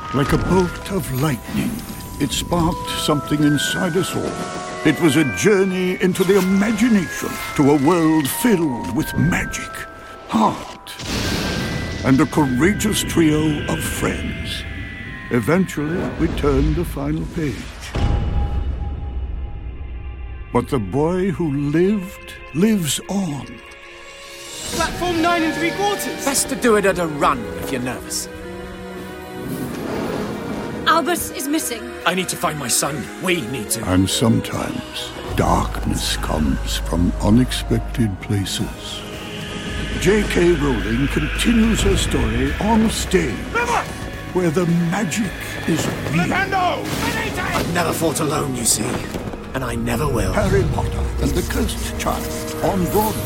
Like a bolt of lightning, it sparked something inside us all. It was a journey into the imagination, to a world filled with magic, heart, and a courageous trio of friends. Eventually, we turned the final page. But the boy who lived, lives on. Platform 9 3/4. Best to do it at a run if you're nervous. Albus is missing. I need to find my son. We need to. And sometimes, darkness comes from unexpected places. J.K. Rowling continues her story on stage, where the magic is real. I've never fought alone, you see. And I never will. Harry Potter and the Cursed Child on Broadway.